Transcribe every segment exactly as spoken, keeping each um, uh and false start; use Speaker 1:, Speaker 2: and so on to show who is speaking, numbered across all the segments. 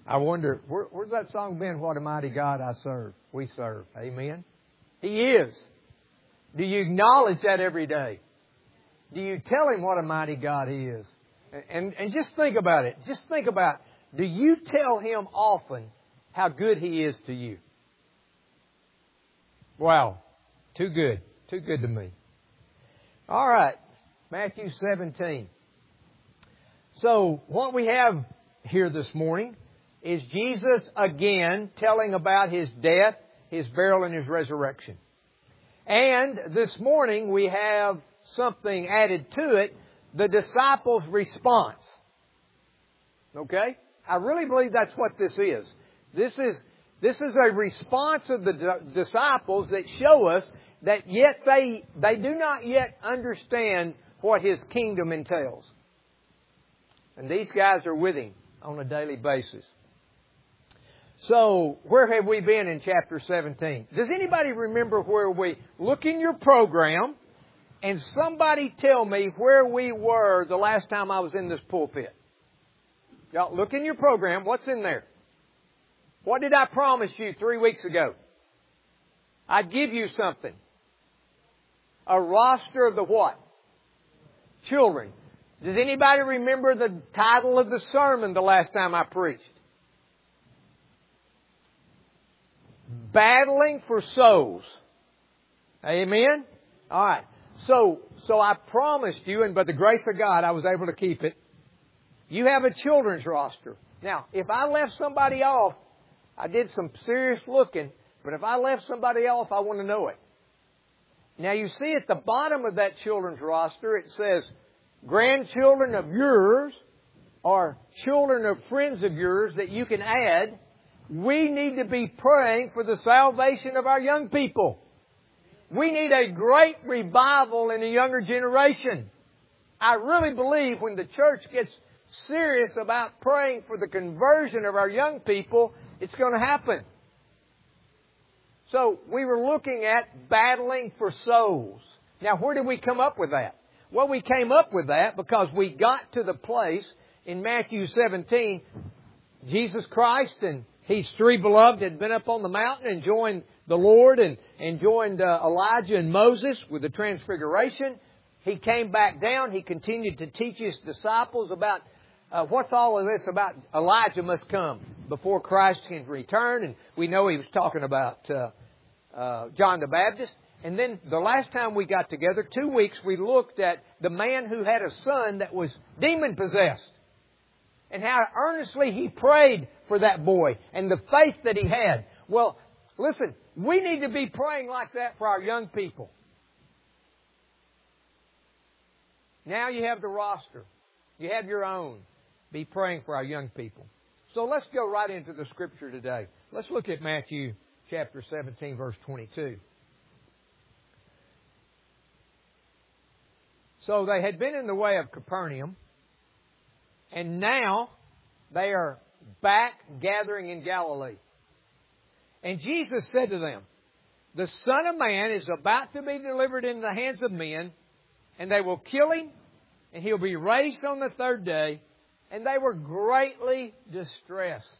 Speaker 1: I wonder, where, where's that song been? What a mighty God I serve. We serve. Amen. He is. Do you acknowledge that every day? Do you tell Him what a mighty God He is? And, and, and just think about it. Just think about, do you tell Him often how good He is to you? Wow. Too good. Too good to me. All right. Matthew seventeen. So what we have here this morning is Jesus again telling about His death, His burial, and His resurrection. And this morning we have something added to it, the disciples' response. Okay? I really believe that's what this is. This is this is a response of the di- disciples that show us that yet they they do not yet understand what His kingdom entails. And these guys are with Him on a daily basis. So, where have we been in chapter seventeen? Does anybody remember where we... Look in your program and somebody tell me where we were the last time I was in this pulpit. Y'all, look in your program. What's in there? What did I promise you three weeks ago? I'd give you something. A roster of the what? Children. Does anybody remember the title of the sermon the last time I preached? Battling for souls. Amen? All right. So, so I promised you, and by the grace of God, I was able to keep it. You have a children's roster. Now, if I left somebody off, I did some serious looking, but if I left somebody off, I want to know it. Now, you see at the bottom of that children's roster, it says, grandchildren of yours or children of friends of yours that you can add. We need to be praying for the salvation of our young people. We need a great revival in the younger generation. I really believe when the church gets serious about praying for the conversion of our young people, it's going to happen. So we were looking at battling for souls. Now, where did we come up with that? Well, we came up with that because we got to the place in Matthew seventeen, Jesus Christ and His three beloved had been up on the mountain and joined the Lord and, and joined uh, Elijah and Moses with the transfiguration. He came back down. He continued to teach His disciples about uh, what's all of this about Elijah must come before Christ can return. And we know He was talking about uh, uh, John the Baptist. And then the last time we got together, two weeks, we looked at the man who had a son that was demon-possessed. And how earnestly he prayed for that boy and the faith that he had. Well, listen, we need to be praying like that for our young people. Now you have the roster. You have your own. Be praying for our young people. So let's go right into the Scripture today. Let's look at Matthew chapter seventeen, verse twenty-two. So they had been in the way of Capernaum. And now they are back gathering in Galilee. And Jesus said to them, the Son of Man is about to be delivered into the hands of men, and they will kill Him, and He'll be raised on the third day. And they were greatly distressed.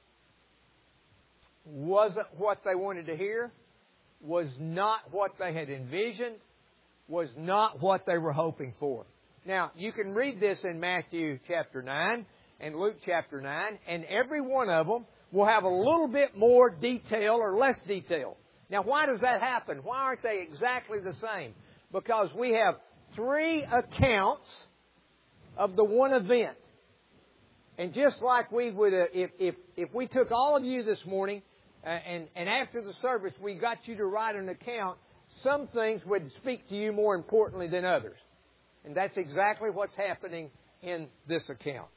Speaker 1: Wasn't what they wanted to hear. Was not what they had envisioned. Was not what they were hoping for. Now, you can read this in Matthew chapter nine and Luke chapter nine, and every one of them will have a little bit more detail or less detail. Now, why does that happen? Why aren't they exactly the same? Because we have three accounts of the one event. And just like we would, uh, if, if, if we took all of you this morning, uh, and, and after the service we got you to write an account, some things would speak to you more importantly than others. And that's exactly what's happening in this account.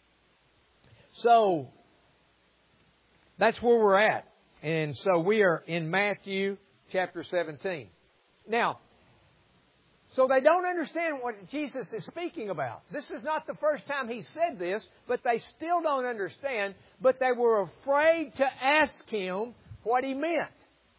Speaker 1: So, that's where we're at. And so we are in Matthew chapter seventeen. Now, so they don't understand what Jesus is speaking about. This is not the first time He said this, but they still don't understand. But they were afraid to ask Him what He meant.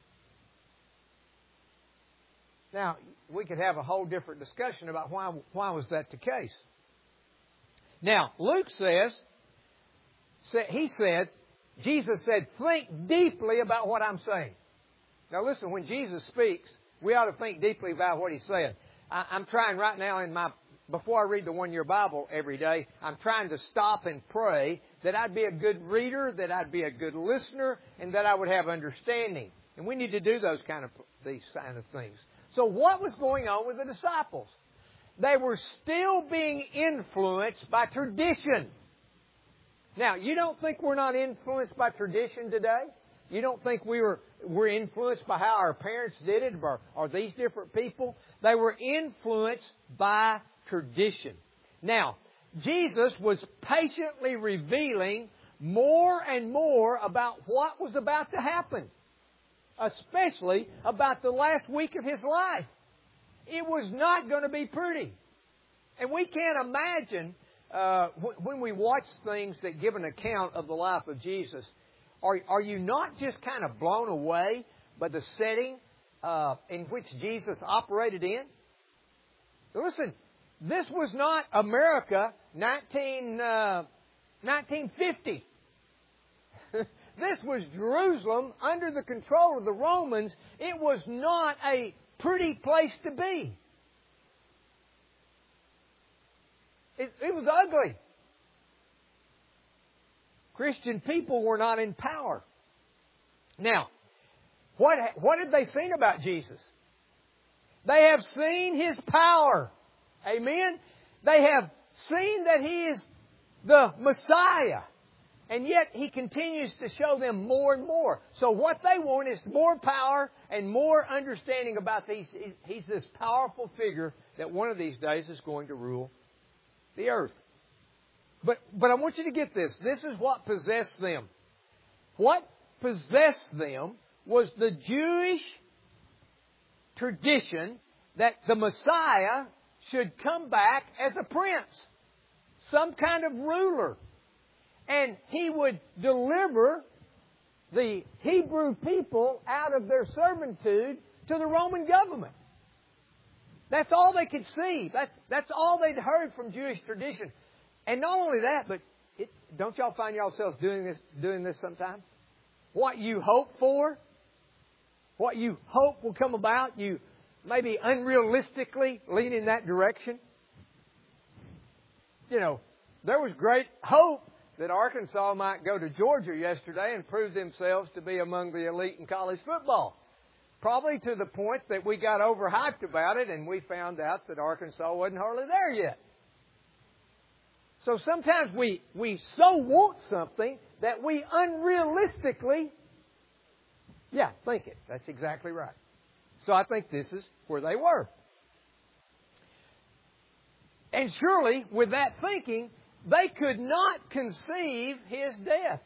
Speaker 1: Now, we could have a whole different discussion about why, why was that the case. Now, Luke says, he said, Jesus said, think deeply about what I'm saying. Now listen, when Jesus speaks, we ought to think deeply about what He said. I, I'm trying right now in my, before I read the one-year Bible every day, I'm trying to stop and pray that I'd be a good reader, that I'd be a good listener, and that I would have understanding. And we need to do those kind of, these kind of things. So what was going on with the disciples? They were still being influenced by tradition. Now, you don't think we're not influenced by tradition today? You don't think we were we're influenced by how our parents did it or, or these different people? They were influenced by tradition. Now, Jesus was patiently revealing more and more about what was about to happen, especially about the last week of His life. It was not going to be pretty. And we can't imagine, uh, when we watch things that give an account of the life of Jesus, are, are you not just kind of blown away by the setting uh, in which Jesus operated in? Listen, this was not America nineteen, uh, nineteen fifty. This was Jerusalem under the control of the Romans. It was not a pretty place to be. It, it was ugly. Christian people were not in power. Now, what, what have they seen about Jesus? They have seen His power. Amen? They have seen that He is the Messiah. And yet He continues to show them more and more. So what they want is more power and more understanding about these. He's this powerful figure that one of these days is going to rule the earth. But, but I want you to get this. This is what possessed them. What possessed them was the Jewish tradition that the Messiah should come back as a prince, some kind of ruler. And He would deliver the Hebrew people out of their servitude to the Roman government. That's all they could see. That's, that's all they'd heard from Jewish tradition. And not only that, but it, don't y'all find yourselves doing this, doing this sometimes? What you hope for, what you hope will come about, you maybe unrealistically lean in that direction. You know, there was great hope that Arkansas might go to Georgia yesterday and prove themselves to be among the elite in college football. Probably to the point that we got overhyped about it and we found out that Arkansas wasn't hardly there yet. So sometimes we, we so want something that we unrealistically, yeah, think it. That's exactly right. So I think this is where they were. And surely, with that thinking, they could not conceive His death.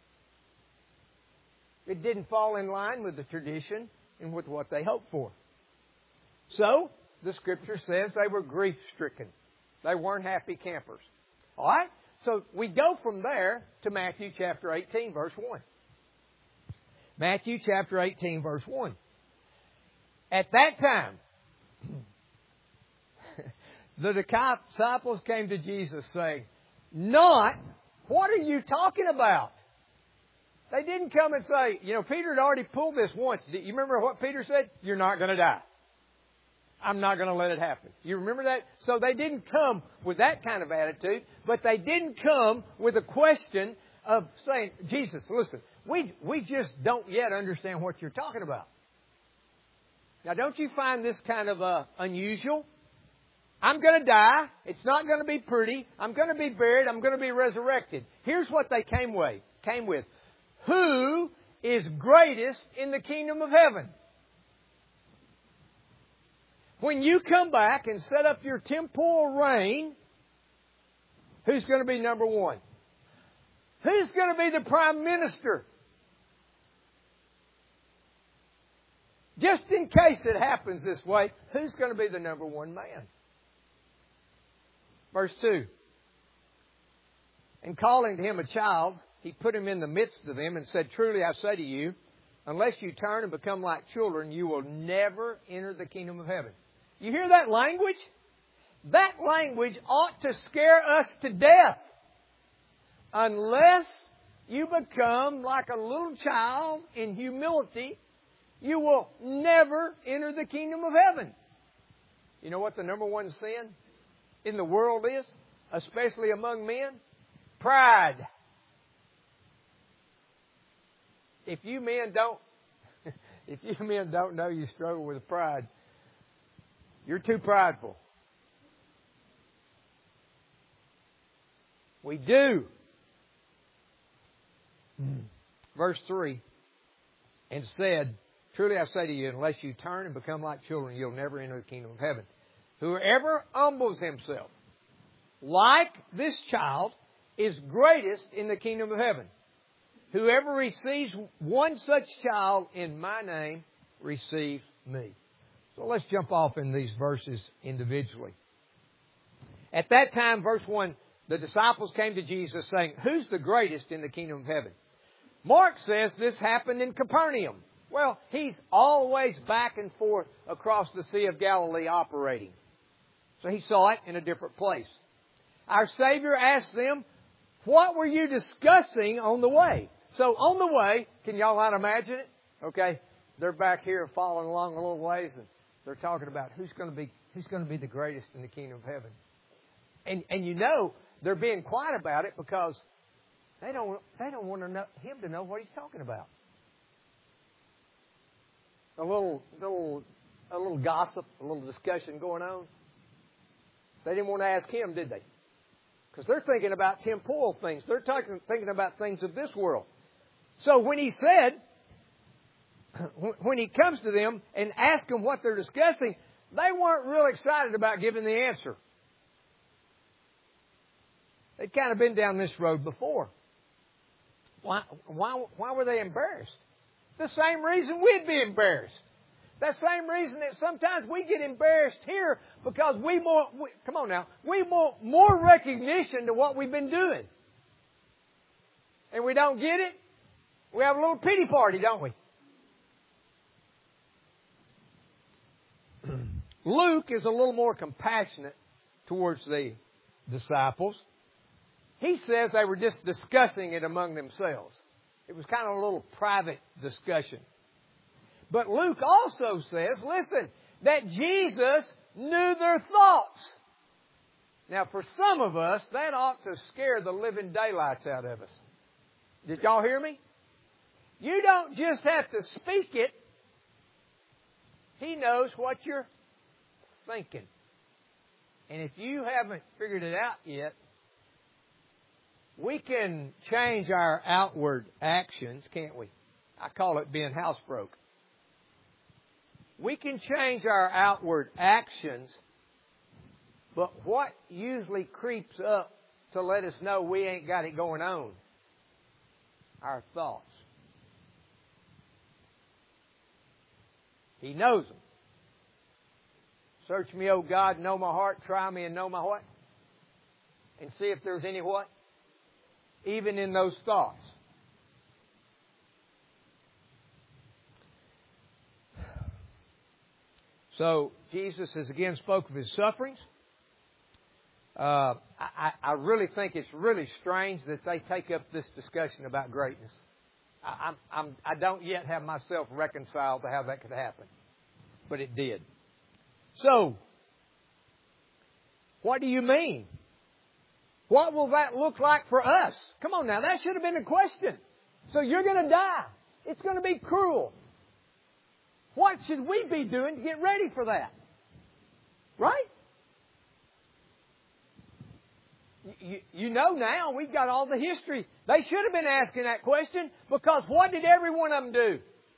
Speaker 1: It didn't fall in line with the tradition and with what they hoped for. So, the Scripture says they were grief-stricken. They weren't happy campers. All right? So, we go from there to Matthew chapter eighteen, verse one. Matthew chapter eighteen, verse one. At that time, the disciples came to Jesus saying, not, what are you talking about? They didn't come and say, you know, Peter had already pulled this once. Do you remember what Peter said? You're not going to die. I'm not going to let it happen. You remember that? So they didn't come with that kind of attitude, but they didn't come with a question of saying, Jesus, listen, we, we just don't yet understand what you're talking about. Now, don't you find this kind of uh, unusual? I'm going to die. It's not going to be pretty. I'm going to be buried. I'm going to be resurrected. Here's what they came with. Came with. Who is greatest in the kingdom of heaven? When you come back and set up your temporal reign, who's going to be number one? Who's going to be the prime minister? Just in case it happens this way, who's going to be the number one man? Verse two. And calling to him a child, He put him in the midst of them and said, truly I say to you, unless you turn and become like children, you will never enter the kingdom of heaven. You hear that language? That language ought to scare us to death. Unless you become like a little child in humility, you will never enter the kingdom of heaven. You know what the number one sin in the world is, especially among men? Pride. If you men don't, if you men don't know you struggle with pride, you're too prideful. We do. Verse three, and said, truly I say to you, unless you turn and become like children, you'll never enter the kingdom of heaven. Whoever humbles himself like this child is greatest in the kingdom of heaven. Whoever receives one such child in my name receives me. So let's jump off in these verses individually. At that time, verse one, the disciples came to Jesus saying, who's the greatest in the kingdom of heaven? Mark says this happened in Capernaum. Well, he's always back and forth across the Sea of Galilee operating. So he saw it in a different place. Our Savior asked them, what were you discussing on the way? So on the way, can y'all not imagine it? Okay, they're back here following along a little ways, and they're talking about who's going to be who's going to be the greatest in the kingdom of heaven. And and you know they're being quiet about it because they don't they don't want to know, him to know what he's talking about. A little little a little gossip, a little discussion going on. They didn't want to ask him, did they? Because they're thinking about temporal things. They're talking, thinking about things of this world. So when he said, when he comes to them and asks them what they're discussing, they weren't real excited about giving the answer. They'd kind of been down this road before. Why, why, why were they embarrassed? The same reason we'd be embarrassed. That same reason that sometimes we get embarrassed here because we want, we, come on now, we want more recognition to what we've been doing. And we don't get it. We have a little pity party, don't we? Luke is a little more compassionate towards the disciples. He says they were just discussing it among themselves. It was kind of a little private discussion. But Luke also says, listen, that Jesus knew their thoughts. Now, for some of us, that ought to scare the living daylights out of us. Did y'all hear me? You don't just have to speak it. He knows what you're thinking. And if you haven't figured it out yet, we can change our outward actions, can't we? I call it being housebroke. We can change our outward actions, but what usually creeps up to let us know we ain't got it going on? Our thoughts. He knows them. Search me, O God, know my heart, try me and know my what? And see if there's any what? Even in those thoughts. So, Jesus has again spoke of His sufferings. Uh, I, I really think it's really strange that they take up this discussion about greatness. I, I'm, I'm, I don't yet have myself reconciled to how that could happen. But it did. So, what do you mean? What will that look like for us? Come on now, that should have been the question. So you're going to die. It's going to be cruel. What should we be doing to get ready for that? Right? You, you know now, we've got all the history. They should have been asking that question because what did every one of them do?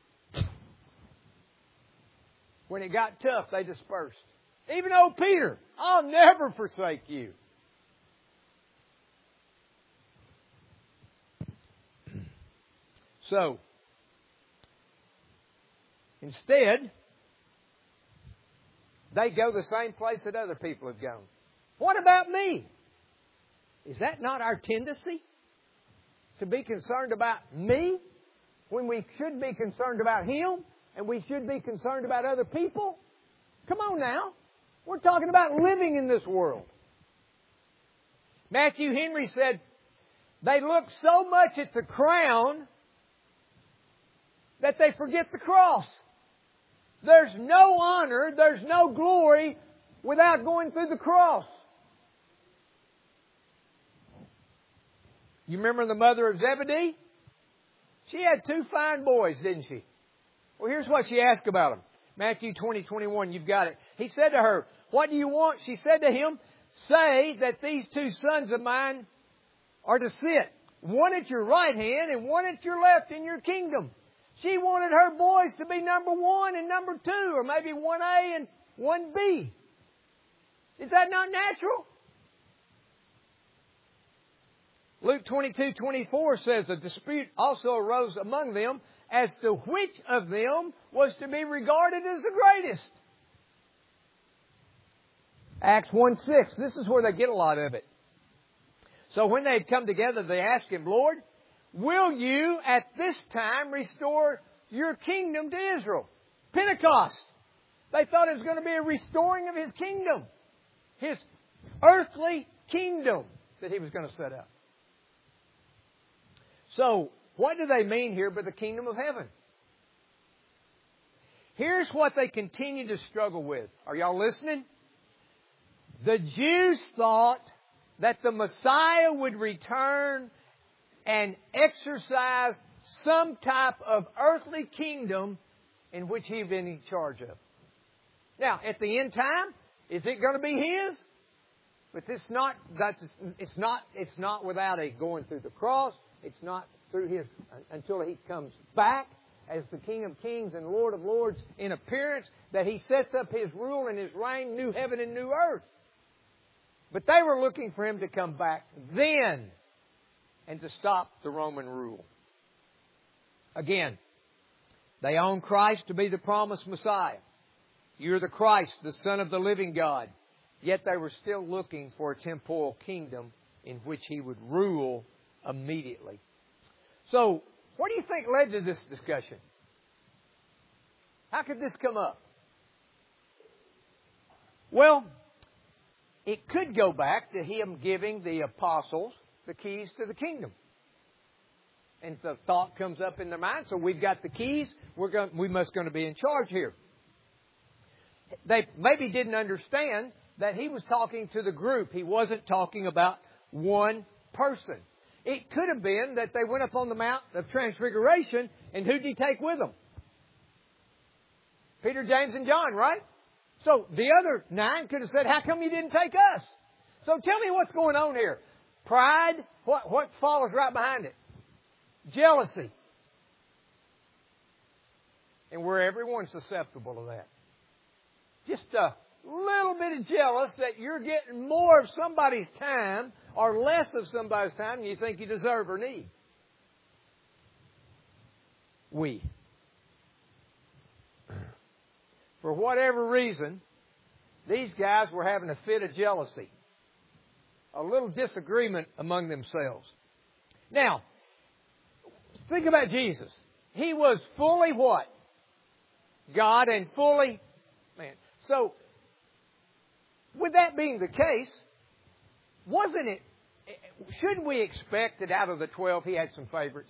Speaker 1: When it got tough, they dispersed. Even old Peter, I'll never forsake you. So, instead, they go the same place that other people have gone. What about me? Is that not our tendency? To be concerned about me when we should be concerned about Him and we should be concerned about other people? Come on now. We're talking about living in this world. Matthew Henry said, They look so much at the crown that they forget the cross. There's no honor, there's no glory without going through the cross. You remember the mother of Zebedee? She had two fine boys, didn't she? Well, here's what she asked about them. Matthew twenty, twenty-one, you've got it. He said to her, "What do you want?" She said to him, "Say that these two sons of mine are to sit, one at your right hand and one at your left in your kingdom." She wanted her boys to be number one and number two, or maybe one A and one B. Is that not natural? Luke twenty-two, twenty-four says, a dispute also arose among them as to which of them was to be regarded as the greatest. Acts one six, this is where they get a lot of it. So when they had come together, they asked Him, "Lord, will you at this time restore your kingdom to Israel?" Pentecost. They thought it was going to be a restoring of His kingdom. His earthly kingdom that He was going to set up. So, what do they mean here by the kingdom of heaven? Here's what they continue to struggle with. Are y'all listening? The Jews thought that the Messiah would return and exercise some type of earthly kingdom in which He'd been in charge of. Now, at the end time, is it going to be His? But it's not. That's it's not. It's not without a going through the cross. It's not through His until He comes back as the King of Kings and Lord of Lords in appearance, that He sets up His rule and His reign, new heaven and new earth. But they were looking for Him to come back then and to stop the Roman rule. Again, they own Christ to be the promised Messiah. You're the Christ, the Son of the living God. Yet they were still looking for a temporal kingdom in which He would rule immediately. So, what do you think led to this discussion? How could this come up? Well, it could go back to Him giving the apostles the keys to the kingdom. And the thought comes up in their mind, so we've got the keys, we're going, we must going to be in charge here. They maybe didn't understand that He was talking to the group. He wasn't talking about one person. It could have been that they went up on the Mount of Transfiguration, and who did He take with them? Peter, James, and John, right? So the other nine could have said, "How come you didn't take us?" So tell me what's going on here. Pride, what, what follows right behind it? Jealousy. And we're everyone susceptible to that. Just a little bit of jealous that you're getting more of somebody's time or less of somebody's time than you think you deserve or need. We. For whatever reason, these guys were having a fit of jealousy. A little disagreement among themselves. Now, think about Jesus. He was fully what? God and fully man. So, with that being the case, wasn't it, shouldn't we expect that out of the twelve He had some favorites?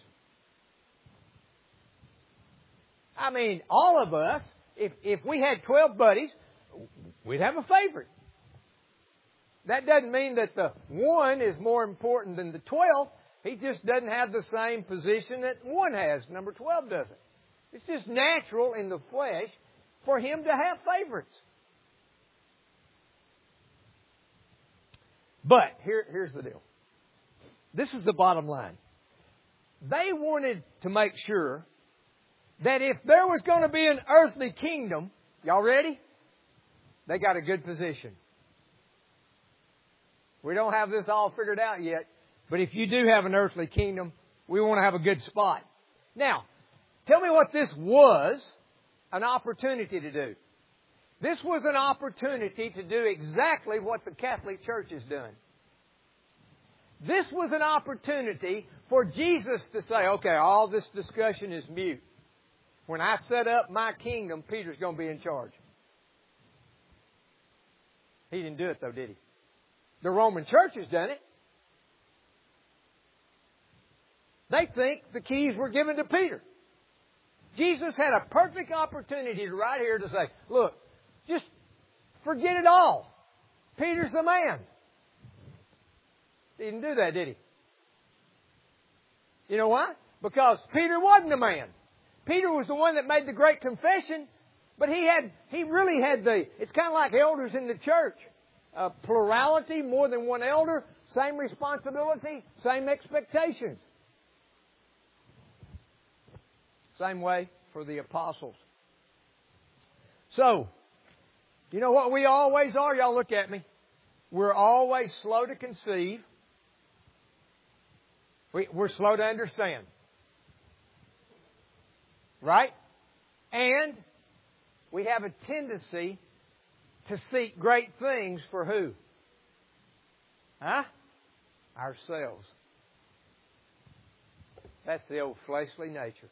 Speaker 1: I mean, all of us, if, if we had twelve buddies, we'd have a favorite. That doesn't mean that the one is more important than the twelve. He just doesn't have the same position that one has. Number twelve doesn't. It's just natural in the flesh for him to have favorites. But here, here's the deal. This is the bottom line. They wanted to make sure that if there was going to be an earthly kingdom, y'all ready? They got a good position. We don't have this all figured out yet, but if you do have an earthly kingdom, we want to have a good spot. Now, tell me what this was an opportunity to do. This was an opportunity to do exactly what the Catholic Church has done. This was an opportunity for Jesus to say, okay, all this discussion is mute. When I set up my kingdom, Peter's going to be in charge. He didn't do it though, did he? The Roman Church has done it. They think the keys were given to Peter. Jesus had a perfect opportunity to right here to say, look, just forget it all. Peter's the man. He didn't do that, did he? You know why? Because Peter wasn't a man. Peter was the one that made the great confession, but he had, he really had the, it's kind of like elders in the church. Uh, plurality, more than one elder, same responsibility, same expectations. Same way for the apostles. So, you know what we always are? Y'all look at me. We're always slow to conceive. We, we're slow to understand. Right? And we have a tendency to seek great things for who? Huh? Ourselves. That's the old fleshly nature.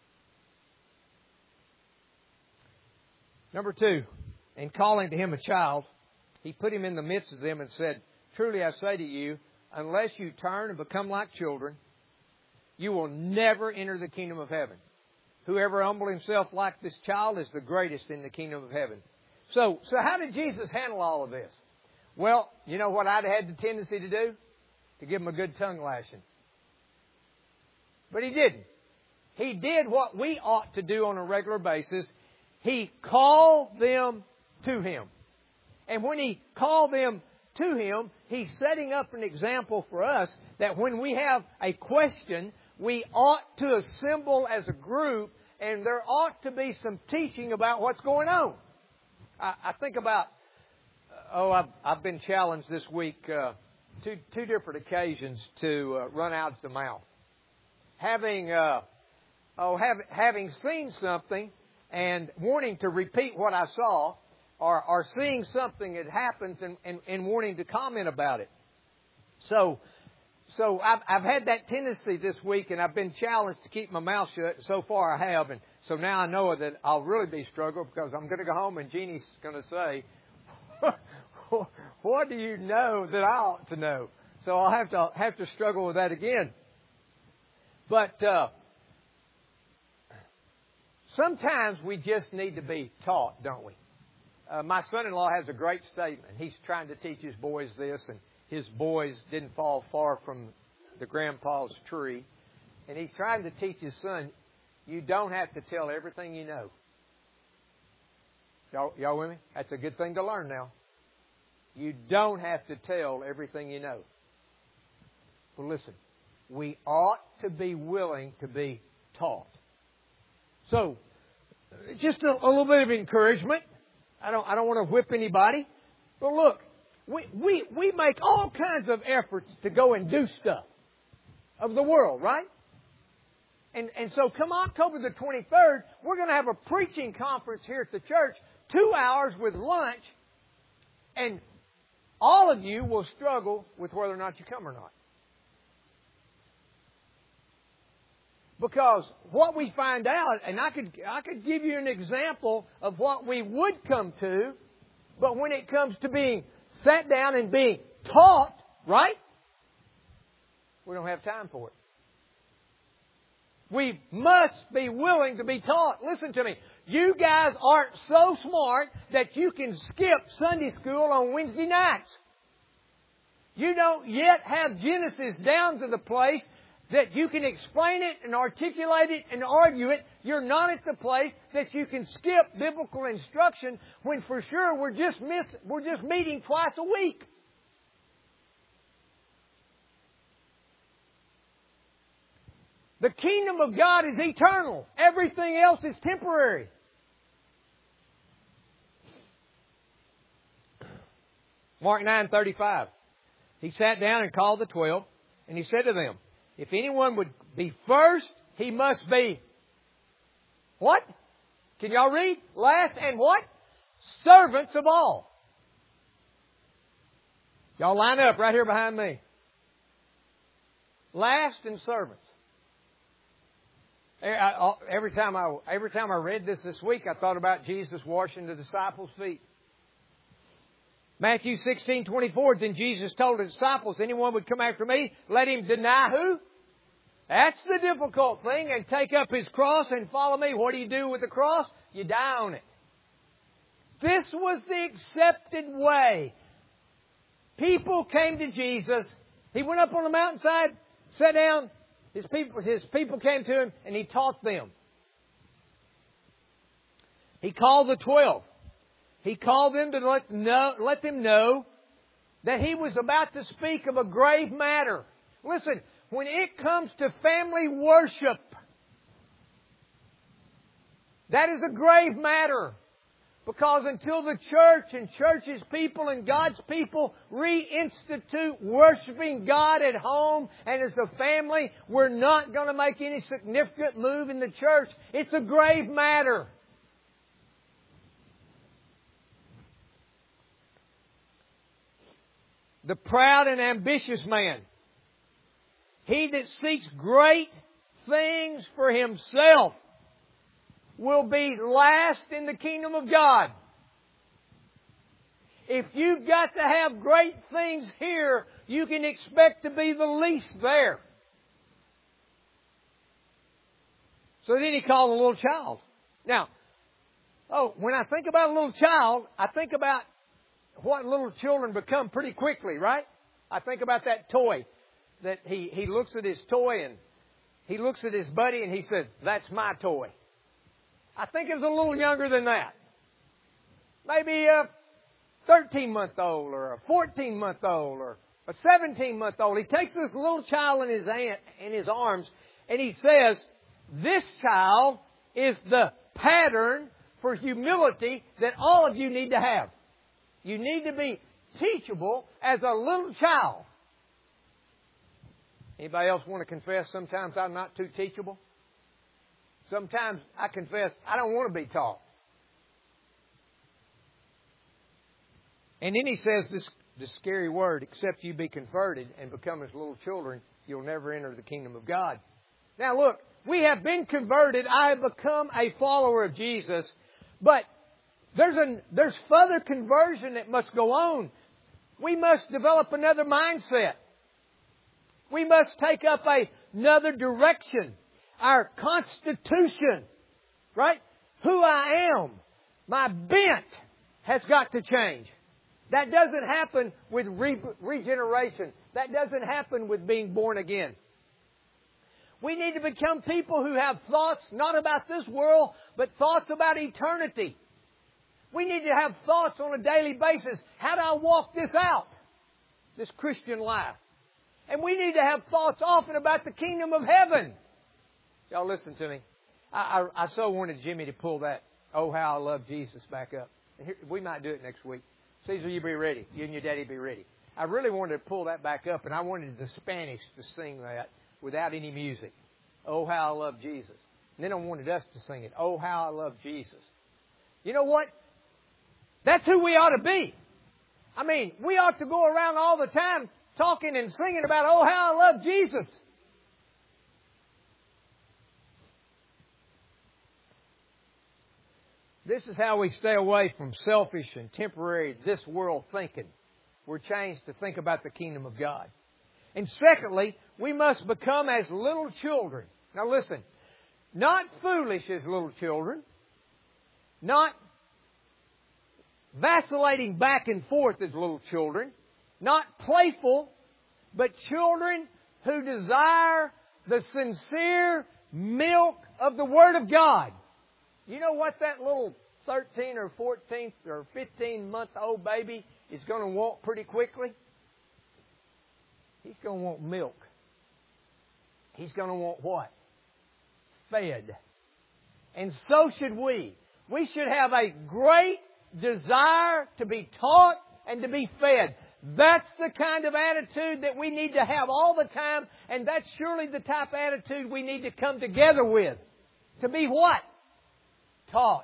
Speaker 1: Number two, in calling to him a child, he put him in the midst of them and said, truly I say to you, unless you turn and become like children, you will never enter the kingdom of heaven. Whoever humble himself like this child is the greatest in the kingdom of heaven. So, so how did Jesus handle all of this? Well, you know what I'd had the tendency to do? To give him a good tongue lashing. But he didn't. He did what we ought to do on a regular basis. He called them to him. And when he called them to him, he's setting up an example for us that when we have a question, we ought to assemble as a group and there ought to be some teaching about what's going on. I, I think about, oh, I've, I've been challenged this week, uh, two, two different occasions to uh, run out of the mouth. Having, uh, oh, have, having seen something and wanting to repeat what I saw, or, or seeing something that happens and, and, and wanting to comment about it. So, so I've, I've had that tendency this week, and I've been challenged to keep my mouth shut. So far, I have, and so now I know that I'll really be struggling because I'm going to go home and Jeannie's going to say, "What do you know that I ought to know?" So I'll have to have to struggle with that again. But uh, sometimes we just need to be taught, don't we? Uh, my son-in-law has a great statement. He's trying to teach his boys this, and his boys didn't fall far from the grandpa's tree. And he's trying to teach his son, you don't have to tell everything you know. Y'all, y'all with me? That's a good thing to learn now. You don't have to tell everything you know. Well, listen, we ought to be willing to be taught. So, just a, a little bit of encouragement. I don't, I don't want to whip anybody. But look, we, we, we make all kinds of efforts to go and do stuff of the world, right? And, and so come October the twenty-third, we're going to have a preaching conference here at the church, two hours with lunch, and all of you will struggle with whether or not you come or not. Because what we find out, and I could I could give you an example of what we would come to, but when it comes to being sat down and being taught, right? We don't have time for it. We must be willing to be taught. Listen to me. You guys aren't so smart that you can skip Sunday school on Wednesday nights. You don't yet have Genesis down to the place that you can explain it and articulate it and argue it. You're not at the place that you can skip biblical instruction when for sure we're just miss, we're just meeting twice a week. The kingdom of God is eternal. Everything else is temporary. Mark nine thirty-five. He sat down and called the twelve, and he said to them, if anyone would be first, he must be what? Can y'all read? Last and what? Servants of all. Y'all line up right here behind me. Last and servants. Every time I every time I read this this week, I thought about Jesus washing the disciples' feet. Matthew sixteen twenty-four. Then Jesus told His disciples, anyone would come after me, let him deny who? That's the difficult thing. And take up His cross and follow me. What do you do with the cross? You die on it. This was the accepted way. People came to Jesus. He went up on the mountainside, sat down. His people, his people came to Him and He taught them. He called the twelve. He called them to let, know, let them know that He was about to speak of a grave matter. Listen, when it comes to family worship, that is a grave matter. Because until the church and church's people and God's people reinstitute worshiping God at home and as a family, we're not going to make any significant move in the church. It's a grave matter. The proud and ambitious man, he that seeks great things for himself, will be last in the kingdom of God. If you've got to have great things here, you can expect to be the least there. So then He called a little child. Now, oh, when I think about a little child, I think about what little children become pretty quickly, right? I think about that toy that he, he looks at his toy and he looks at his buddy and he says, "That's my toy." I think it was a little younger than that. Maybe a thirteen-month-old or a fourteen-month-old or a seventeen-month-old. He takes this little child in his hand, in his arms and he says, "This child is the pattern for humility that all of you need to have. You need to be teachable as a little child." Anybody else want to confess sometimes I'm not too teachable? Sometimes I confess I don't want to be taught. And then he says this, this scary word, "Except you be converted and become as little children, you'll never enter the kingdom of God." Now look, we have been converted. I have become a follower of Jesus. But there's, a, there's further conversion that must go on. We must develop another mindset. We must take up a, another direction. Our constitution, right? Who I am, my bent has got to change. That doesn't happen with re- regeneration. That doesn't happen with being born again. We need to become people who have thoughts not about this world, but thoughts about eternity. We need to have thoughts on a daily basis. How do I walk this out? This Christian life. And we need to have thoughts often about the kingdom of heaven. Y'all listen to me. I, I, I so wanted Jimmy to pull that "Oh, How I Love Jesus" back up. And here, we might do it next week. Caesar, you be ready. You and your daddy be ready. I really wanted to pull that back up, and I wanted the Spanish to sing that without any music. "Oh, how I love Jesus." And then I wanted us to sing it. "Oh, how I love Jesus." You know what? That's who we ought to be. I mean, we ought to go around all the time talking and singing about "Oh, how I love Jesus." This is how we stay away from selfish and temporary, this world thinking. We're changed to think about the kingdom of God. And secondly, we must become as little children. Now listen, not foolish as little children, not vacillating back and forth as little children, not playful, but children who desire the sincere milk of the Word of God. You know what that little thirteen or fourteen or fifteen month old baby is going to want pretty quickly? He's going to want milk. He's going to want what? Fed. And so should we. We should have a great desire to be taught and to be fed. That's the kind of attitude that we need to have all the time, and that's surely the type of attitude we need to come together with. To be what? Taught.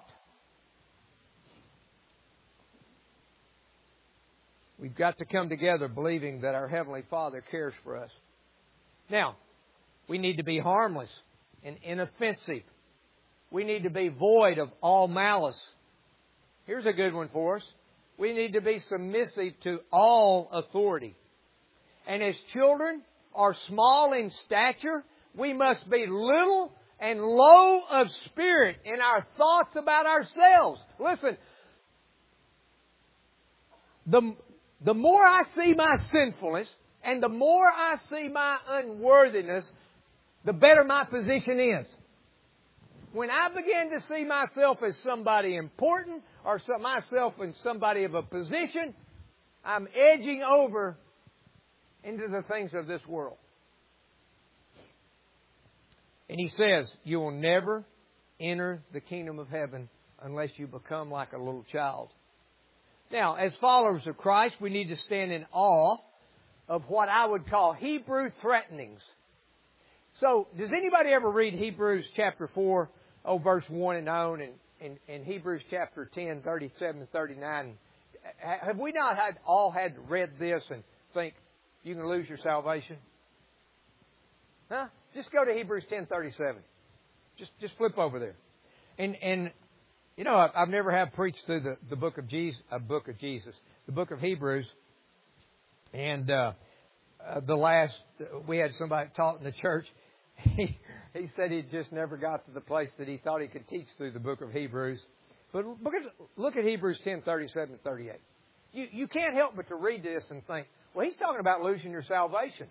Speaker 1: We've got to come together believing that our Heavenly Father cares for us. Now, we need to be harmless and inoffensive. We need to be void of all malice. Here's a good one for us. We need to be submissive to all authority. And as children are small in stature, We must be little and low of spirit in our thoughts about ourselves. Listen, the, the more I see my sinfulness and the more I see my unworthiness, the better my position is. When I begin to see myself as somebody important or myself as somebody of a position, I'm edging over into the things of this world. And He says, you will never enter the kingdom of heaven unless you become like a little child. Now, as followers of Christ, we need to stand in awe of what I would call Hebrew threatenings. So, does anybody ever read Hebrews chapter four, oh, verse one and on, and, and, and Hebrews chapter ten, thirty-seven and thirty-nine? Have we not had all had read this and think you can lose your salvation? Huh? Just go to Hebrews ten thirty-seven. Just just flip over there, and and you know I've, I've never have preached through the, the book of Jesus, a book of Jesus, the book of Hebrews, and uh, uh, the last we had somebody taught in the church. He he said he just never got to the place that he thought he could teach through the book of Hebrews. But look at look at Hebrews ten thirty-seven and thirty-eight. You you can't help but to read this and think, well, he's talking about losing your salvation.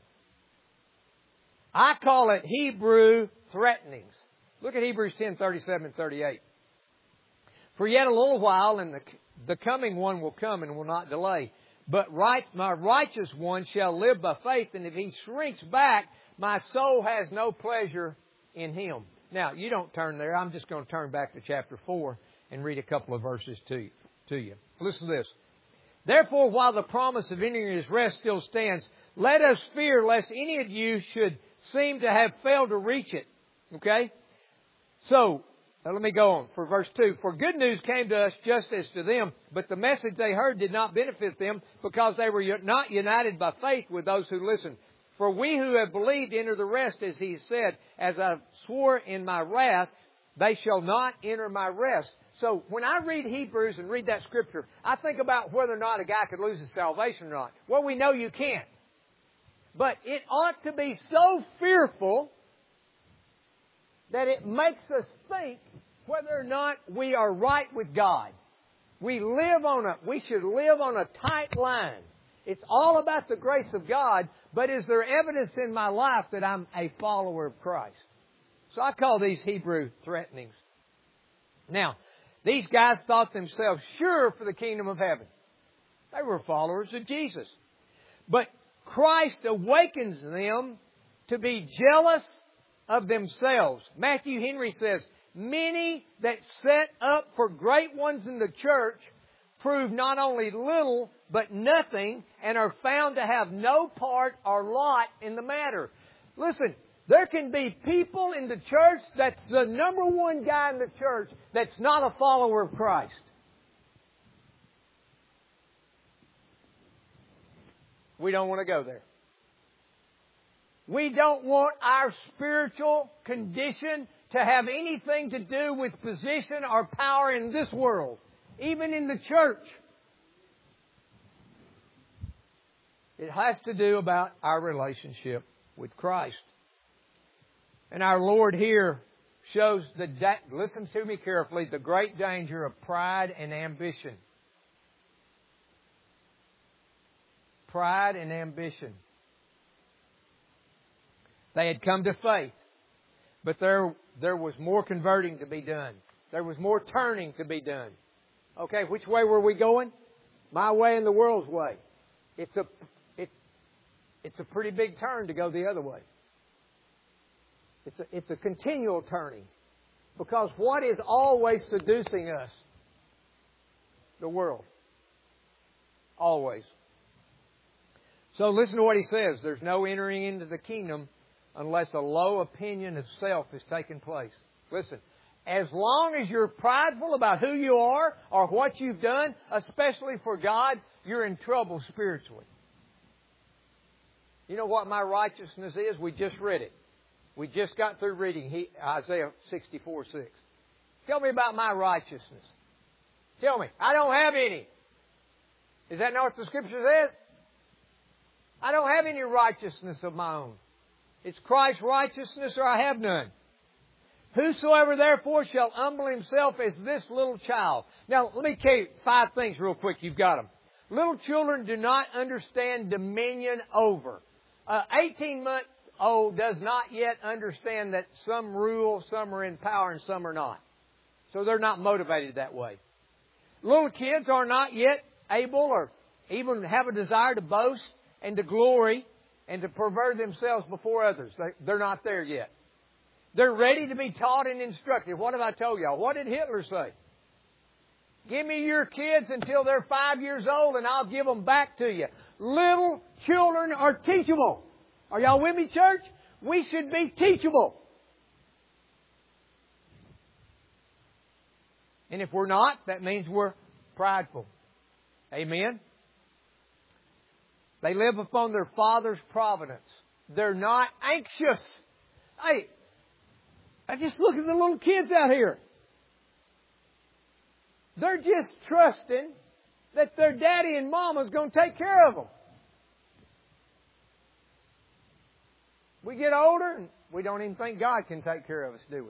Speaker 1: I call it Hebrew threatenings. Look at Hebrews ten thirty-seven and thirty-eight. For yet a little while, and the, the coming one will come and will not delay. But right, my righteous one shall live by faith, and if he shrinks back, my soul has no pleasure in him. Now, you don't turn there. I'm just going to turn back to chapter four and read a couple of verses to you. To you. Listen to this. Therefore, while the promise of entering His rest still stands, let us fear lest any of you should seem to have failed to reach it. Okay? So, now let me go on for verse two. For good news came to us just as to them, but the message they heard did not benefit them because they were not united by faith with those who listened. For we who have believed enter the rest, as He said, as I swore in my wrath, they shall not enter my rest. So when I read Hebrews and read that scripture, I think about whether or not a guy could lose his salvation or not. Well, we know you can't. But it ought to be so fearful that it makes us think whether or not we are right with God. We live on a, we should live on a tight line. It's all about the grace of God, but is there evidence in my life that I'm a follower of Christ? So I call these Hebrew threatenings. Now, these guys thought themselves sure for the kingdom of heaven. They were followers of Jesus. But Christ awakens them to be jealous of themselves. Matthew Henry says, many that set up for great ones in the church prove not only little, but nothing, and are found to have no part or lot in the matter. Listen, there can be people in the church that's the number one guy in the church that's not a follower of Christ. We don't want to go there. We don't want our spiritual condition to have anything to do with position or power in this world, even in the church. It has to do about our relationship with Christ. And our Lord here shows the, listen to me carefully, the great danger of pride and ambition. Pride and ambition. They had come to faith, but there, there was more converting to be done. There was more turning to be done. Okay, which way were we going? My way and the world's way. It's a, it, it's a pretty big turn to go the other way. It's a, it's a continual turning. Because what is always seducing us? The world. Always. So listen to what he says. There's no entering into the kingdom unless a low opinion of self has taken place. Listen, as long as you're prideful about who you are or what you've done, especially for God, you're in trouble spiritually. You know what my righteousness is? We just read it. We just got through reading Isaiah sixty-four six. Tell me about my righteousness. Tell me. I don't have any. Is that not what the Scripture says? I don't have any righteousness of my own. It's Christ's righteousness or I have none. Whosoever therefore shall humble himself as this little child. Now, let me tell you five things real quick. You've got them. Little children do not understand dominion over. An eighteen-month-old does not yet understand that some rule, some are in power, and some are not. So they're not motivated that way. Little kids are not yet able or even have a desire to boast and to glory and to pervert themselves before others. They're not there yet. They're ready to be taught and instructed. What have I told y'all? What did Hitler say? Give me your kids until they're five years old and I'll give them back to you. Little children are teachable. Are y'all with me, church? We should be teachable. And if we're not, that means we're prideful. Amen? They live upon their Father's providence. They're not anxious. Hey, I just look at the little kids out here. They're just trusting that their daddy and mama's going to take care of them. We get older and we don't even think God can take care of us, do we?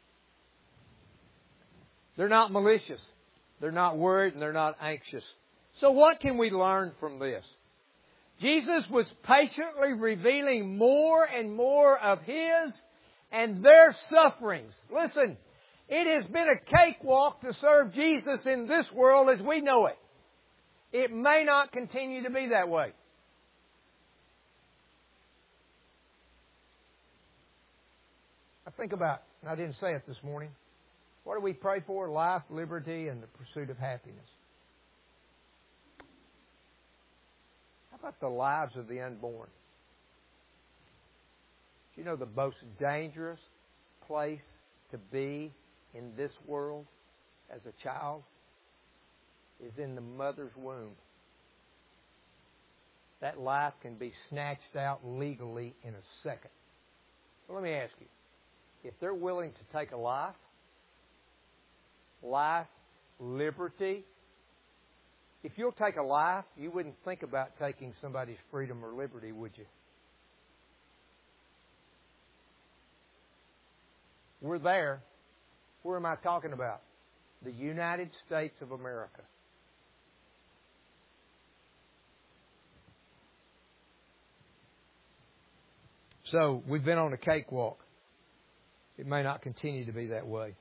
Speaker 1: They're not malicious. They're not worried and they're not anxious. So what can we learn from this? Jesus was patiently revealing more and more of His and their sufferings. Listen, it has been a cakewalk to serve Jesus in this world as we know it. It may not continue to be that way. I think about, and I didn't say it this morning, what do we pray for? Life, liberty, and the pursuit of happiness. How about the lives of the unborn? Do you know the most dangerous place to be in this world as a child is in the mother's womb? That life can be snatched out legally in a second. Well, let me ask you, if they're willing to take a life, life, liberty, if you'll take a life, you wouldn't think about taking somebody's freedom or liberty, would you? We're there. Where am I talking about? The United States of America. So, we've been on a cakewalk. It may not continue to be that way.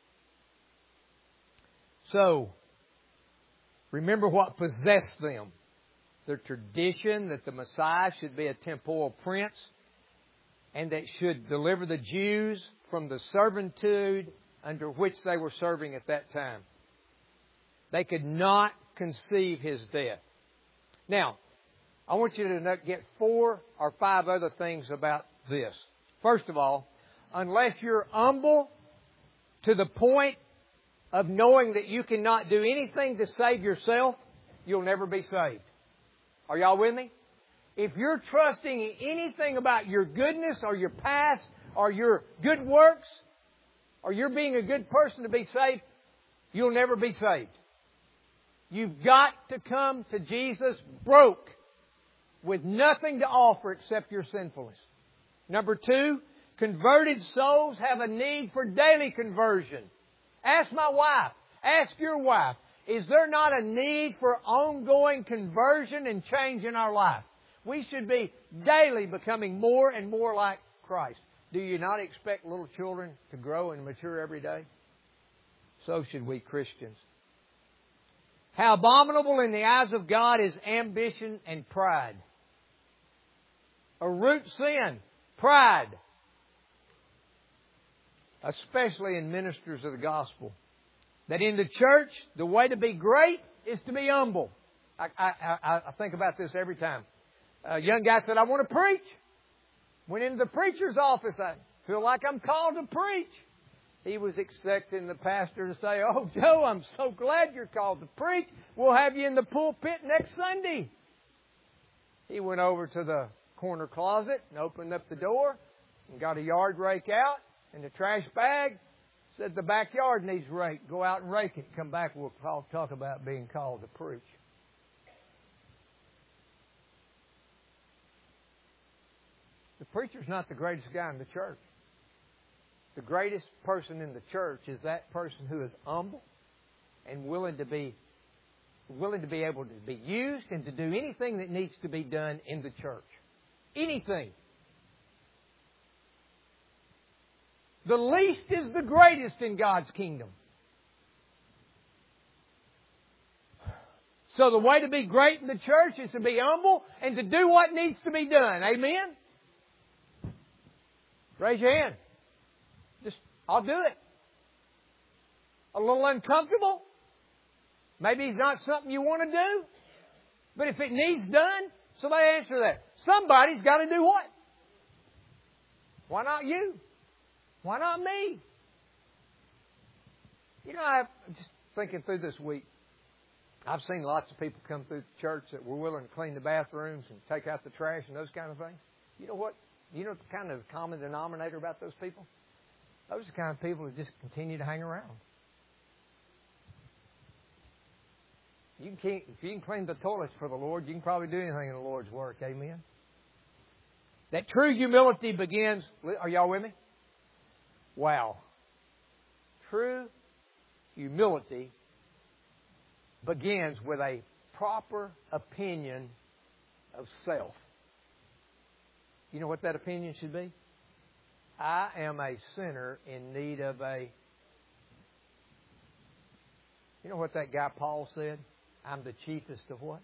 Speaker 1: So, remember what possessed them. Their tradition that the Messiah should be a temporal prince and that should deliver the Jews from the servitude under which they were serving at that time. They could not conceive His death. Now, I want you to get four or five other things about this. First of all, unless you're humble to the point of knowing that you cannot do anything to save yourself, you'll never be saved. Are y'all with me? If you're trusting in anything about your goodness or your past or your good works or you're being a good person to be saved, you'll never be saved. You've got to come to Jesus broke with nothing to offer except your sinfulness. Number two, converted souls have a need for daily conversion. Ask my wife. Ask your wife. Is there not a need for ongoing conversion and change in our life? We should be daily becoming more and more like Christ. Do you not expect little children to grow and mature every day? So should we Christians. How abominable in the eyes of God is ambition and pride. A root sin, pride. Especially in ministers of the gospel. That in the church, the way to be great is to be humble. I, I, I, I think about this every time. A young guy said, I want to preach. Went into the preacher's office. I feel like I'm called to preach. He was expecting the pastor to say, oh, Joe, I'm so glad you're called to preach. We'll have you in the pulpit next Sunday. He went over to the corner closet and opened up the door and got a yard rake out and a trash bag. Said the backyard needs raked. Go out and rake it. Come back, we'll talk, talk about being called to preach. The preacher's not the greatest guy in the church. The greatest person in the church is that person who is humble and willing to be willing to be able to be used and to do anything that needs to be done in the church. Anything. The least is the greatest in God's kingdom. So the way to be great in the church is to be humble and to do what needs to be done. Amen? Raise your hand. Just, I'll do it. A little uncomfortable. Maybe it's not something you want to do. But if it needs done, somebody answer that. Somebody's got to do what? Why not you? Why not me? You know, I'm just thinking through this week. I've seen lots of people come through the church that were willing to clean the bathrooms and take out the trash and those kind of things. You know what? You know the kind of common denominator about those people? Those are the kind of people who just continue to hang around. You can, if you can clean the toilets for the Lord, you can probably do anything in the Lord's work. Amen? That true humility begins... Are y'all with me? Wow. True humility begins with a proper opinion of self. You know what that opinion should be? I am a sinner in need of a... You know what that guy Paul said? I'm the chiefest of what?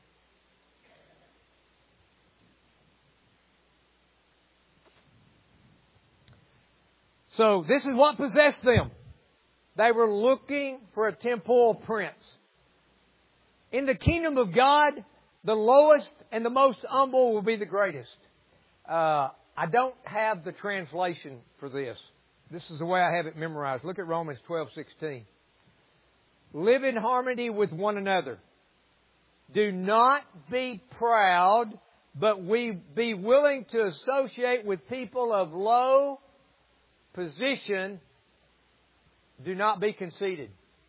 Speaker 1: So this is what possessed them. They were looking for a temporal prince. In the kingdom of God, the lowest and the most humble will be the greatest. Uh, I don't have the translation for this. This is the way I have it memorized. Look at Romans twelve sixteen. Live in harmony with one another. Do not be proud, but we be willing to associate with people of low position. Do not be conceited.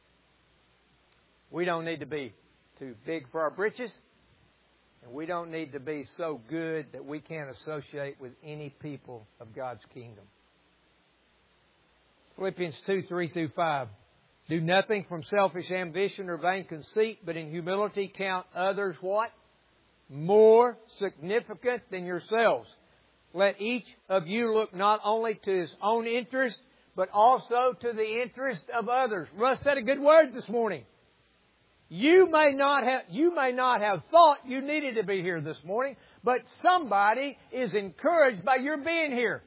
Speaker 1: We don't need to be too big for our britches. And we don't need to be so good that we can't associate with any people of God's kingdom. Philippians two, three through five. Do nothing from selfish ambition or vain conceit, but in humility count others what? More significant than yourselves. Let each of you look not only to his own interest, but also to the interest of others. Russ said a good word this morning. You may not have, you may not have thought you needed to be here this morning, but somebody is encouraged by your being here.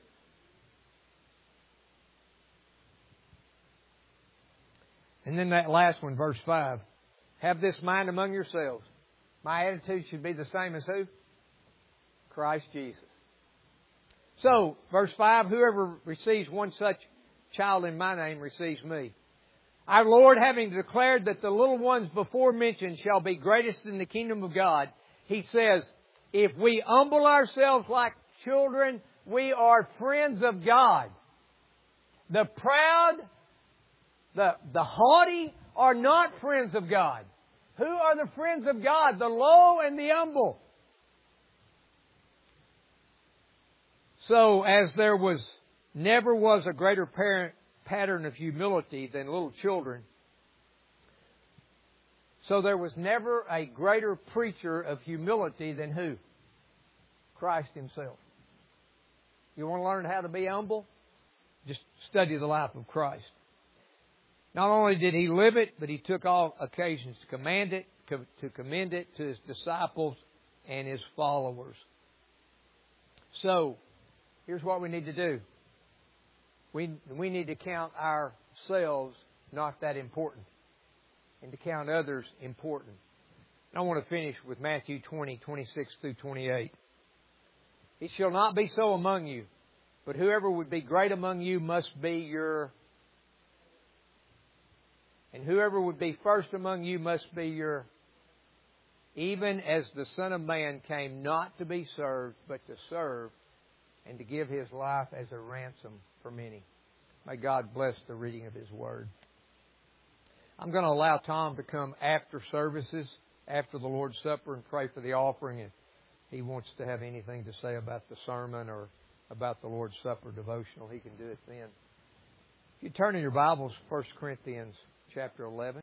Speaker 1: And then that last one, verse five. Have this mind among yourselves. My attitude should be the same as who? Christ Jesus. So, verse five, whoever receives one such child in my name receives me. Our Lord, having declared that the little ones before mentioned shall be greatest in the kingdom of God, He says, if we humble ourselves like children, we are friends of God. The proud, the, the haughty are not friends of God. Who are the friends of God? The low and the humble. So, as there was never was a greater parent, pattern of humility than little children, so there was never a greater preacher of humility than who? Christ Himself. You want to learn how to be humble? Just study the life of Christ. Not only did He live it, but He took all occasions to command it, to commend it to His disciples and His followers. So, here's what we need to do. We, we need to count ourselves not that important, and to count others important. I want to finish with Matthew twenty, twenty-six through twenty-eight. It shall not be so among you, but whoever would be great among you must be your... And whoever would be first among you must be your... Even as the Son of Man came not to be served, but to serve, and to give His life as a ransom for many. May God bless the reading of His Word. I'm going to allow Tom to come after services, after the Lord's Supper, and pray for the offering if he wants to have anything to say about the sermon or about the Lord's Supper devotional, he can do it then. If you turn in your Bibles, First Corinthians chapter eleven.